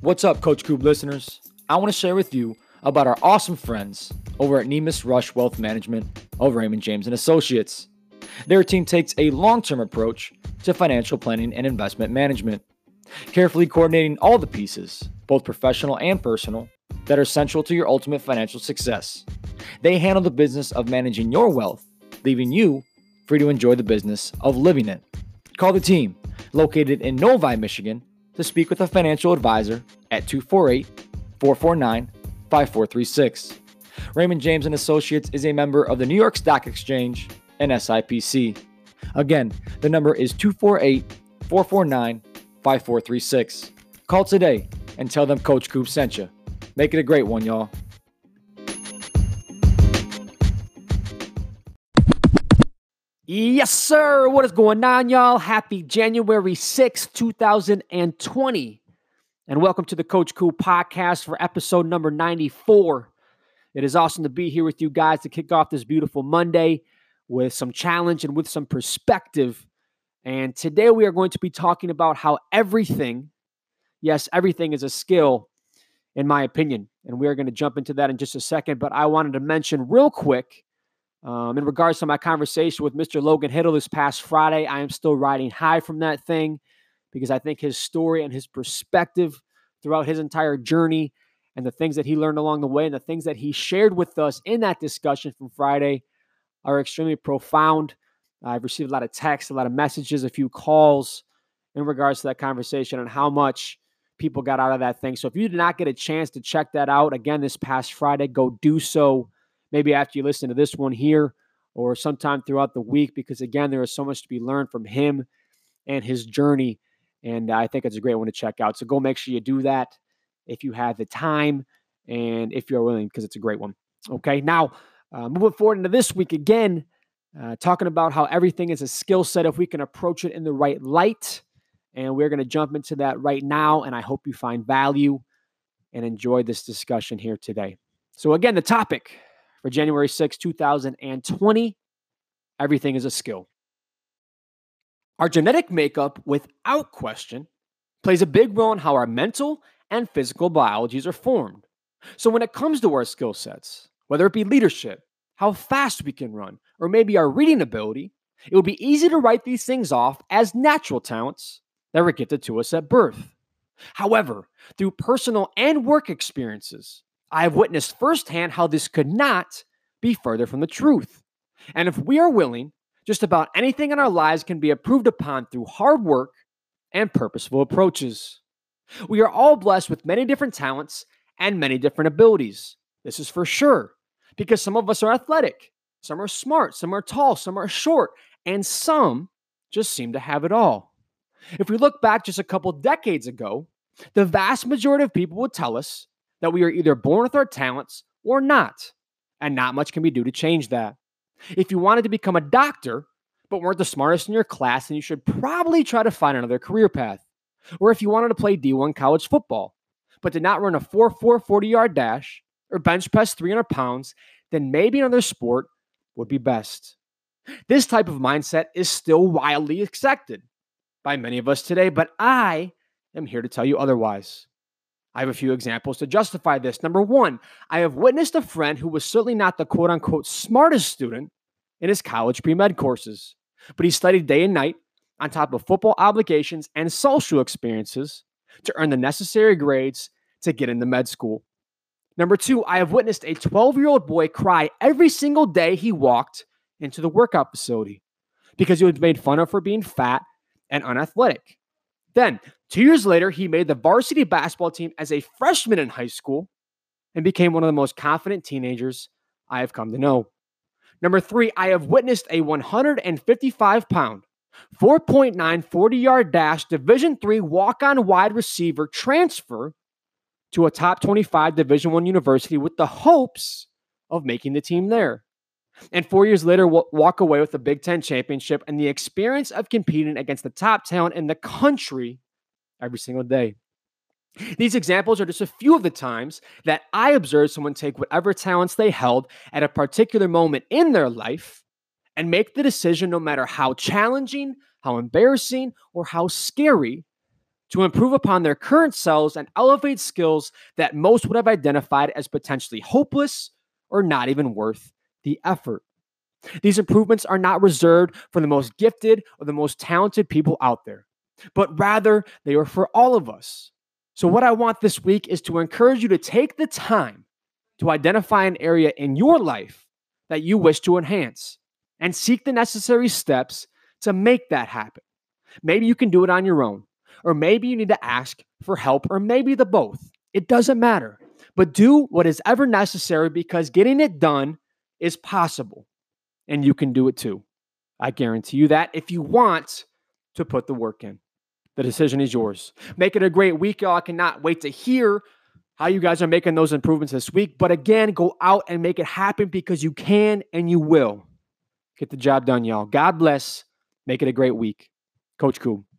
What's up, Coach Coop listeners? I want to share with you about our awesome friends over at Nemus Rush Wealth Management of Raymond James & Associates. Their team takes a long-term approach to financial planning and investment management, carefully coordinating all the pieces, both professional and personal, that are central to your ultimate financial success. They handle the business of managing your wealth, leaving you free to enjoy the business of living it. Call the team, located in Novi, Michigan, to speak with a financial advisor at 248-449-5436. Raymond James & Associates is a member of the New York Stock Exchange and SIPC. Again, the number is 248-449-5436. Call today and tell them Coach Coop sent you. Make it a great one, y'all. Yes, sir. What is going on, y'all? Happy January 6th, 2020. And welcome to the Coach Coop podcast for episode number 94. It is awesome to be here with you guys to kick off this beautiful Monday with some challenge and with some perspective. And today we are going to be talking about how everything, yes, everything is a skill, in my opinion. And we are going to jump into that in just a second. But I wanted to mention real quick, in regards to my conversation with Mr. Logan Hittle this past Friday, I am still riding high from that thing because I think his story and his perspective throughout his entire journey and the things that he learned along the way and the things that he shared with us in that discussion from Friday are extremely profound. I've received a lot of texts, a lot of messages, a few calls in regards to that conversation and how much people got out of that thing. So if you did not get a chance to check that out again this past Friday, go do so. Maybe after you listen to this one here or sometime throughout the week, because again, there is so much to be learned from him and his journey. And I think it's a great one to check out. So go make sure you do that if you have the time and if you're willing, because it's a great one. Okay. Now, moving forward into this week again, talking about how everything is a skill set if we can approach it in the right light. And we're going to jump into that right now. And I hope you find value and enjoy this discussion here today. So again, the topic for January 6, 2020, everything is a skill. Our genetic makeup, without question, plays a big role in how our mental and physical biologies are formed. So when it comes to our skill sets, whether it be leadership, how fast we can run, or maybe our reading ability, it would be easy to write these things off as natural talents that were gifted to us at birth. However, through personal and work experiences, I have witnessed firsthand how this could not be further from the truth. And if we are willing, just about anything in our lives can be improved upon through hard work and purposeful approaches. We are all blessed with many different talents and many different abilities. This is for sure, because some of us are athletic, some are smart, some are tall, some are short, and some just seem to have it all. If we look back just a couple decades ago, the vast majority of people would tell us that we are either born with our talents or not, and not much can be done to change that. If you wanted to become a doctor, but weren't the smartest in your class, then you should probably try to find another career path. Or if you wanted to play D1 college football, but did not run a 4.4 40-yard dash or bench press 300 pounds, then maybe another sport would be best. This type of mindset is still widely accepted by many of us today, but I am here to tell you otherwise. I have a few examples to justify this. Number one, I have witnessed a friend who was certainly not the quote-unquote smartest student in his college pre-med courses, but he studied day and night on top of football obligations and social experiences to earn the necessary grades to get into med school. Number two, I have witnessed a 12-year-old boy cry every single day he walked into the workout facility because he was made fun of for being fat and unathletic. Then, 2 years later, he made the varsity basketball team as a freshman in high school and became one of the most confident teenagers I have come to know. Number three, I have witnessed a 155-pound, 4.9 40-yard dash Division III walk-on wide receiver transfer to a top 25 Division I university with the hopes of making the team there. And 4 years later, walk away with the Big Ten championship and the experience of competing against the top talent in the country every single day. These examples are just a few of the times that I observed someone take whatever talents they held at a particular moment in their life and make the decision, no matter how challenging, how embarrassing, or how scary, to improve upon their current selves and elevate skills that most would have identified as potentially hopeless or not even worth the effort. These improvements are not reserved for the most gifted or the most talented people out there, but rather they are for all of us. So what I want this week is to encourage you to take the time to identify an area in your life that you wish to enhance and seek the necessary steps to make that happen. Maybe you can do it on your own, or maybe you need to ask for help, or maybe the both. It doesn't matter, but do what is ever necessary because getting it done is possible, and you can do it too. I guarantee you that if you want to put the work in. The decision is yours. Make it a great week, y'all. I cannot wait to hear how you guys are making those improvements this week. But again, go out and make it happen because you can and you will. Get the job done, y'all. God bless. Make it a great week. Coach Koo.